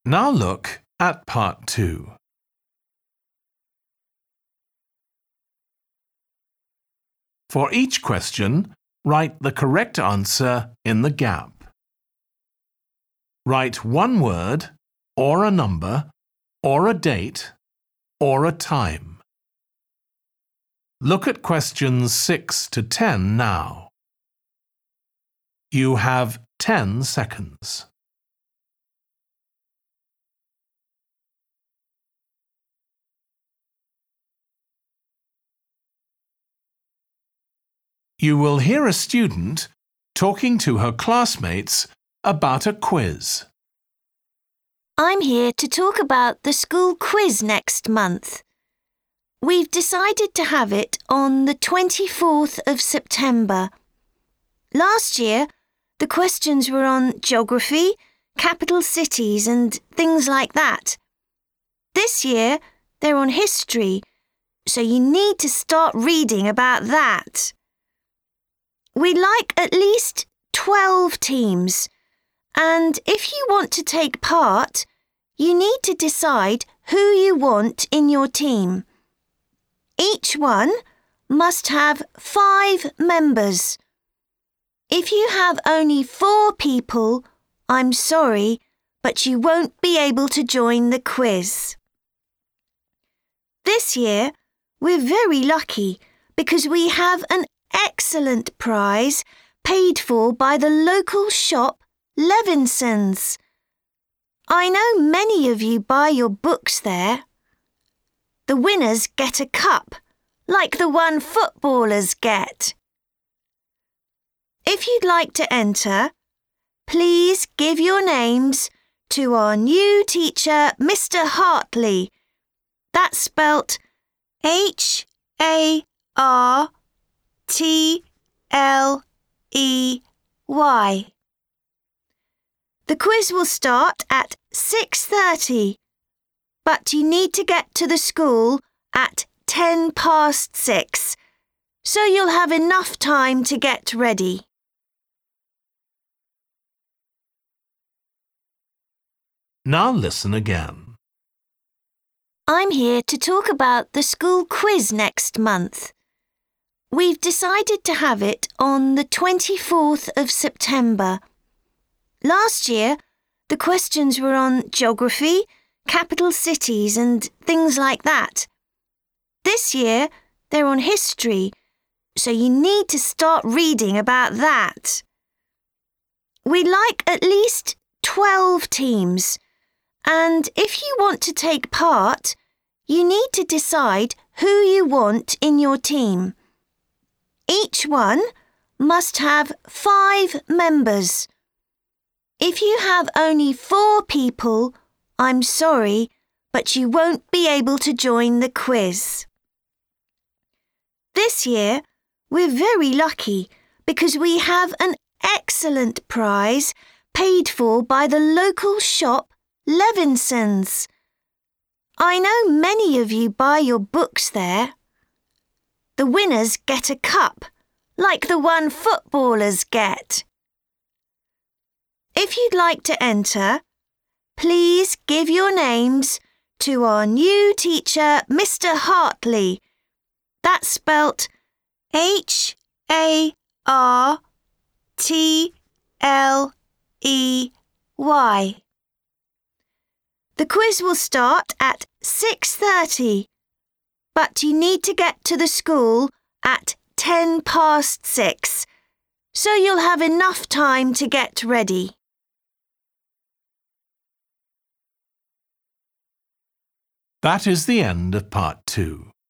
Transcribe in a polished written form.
Now look at part 2. For each question, write the correct answer in the gap. Write one word, or a number, or a date, or a time. Look at questions 6 to 10 now. You have 10 seconds. You will hear a student talking to her classmates about a quiz. I'm here to talk about the school quiz next month. We've decided to have it on the 24th of September. Last year, the questions were on geography, capital cities and things like that. This year, they're on history, so you need to start reading about that. We'd like at least 12 teams, and if you want to take part, you need to decide who you want in your team. Each one must have 5 members. If you have only 4 people, I'm sorry, but you won't be able to join the quiz. This year, we're very lucky because we have an excellent prize paid for by the local shop Levinson's. I know many of you buy your books there. The winners get a cup, like the one footballers get. If you'd like to enter, please give your names to our new teacher, Mr. Hartley. That's spelt Hartley. The quiz will start at 6:30, but you need to get to the school at 6:10, so you'll have enough time to get ready. Now listen again. I'm here to talk about the school quiz next month. We've decided to have it on the 24th of September. Last year, the questions were on geography, capital cities and things like that. This year, they're on history, so you need to start reading about that. We'd like at least 12 teams, and if you want to take part, you need to decide who you want in your team. Each one must have 5 members. If you have only 4 people, I'm sorry, but you won't be able to join the quiz. This year, we're very lucky because we have an excellent prize paid for by the local shop Levinson's. I know many of you buy your books there. The winners get a cup, like the one footballers get. If you'd like to enter, please give your names to our new teacher, Mr. Hartley. That's spelt Hartley. The quiz will start at 6:30, but you need to get to the school at 6:10, so you'll have enough time to get ready. That is the end of part 2.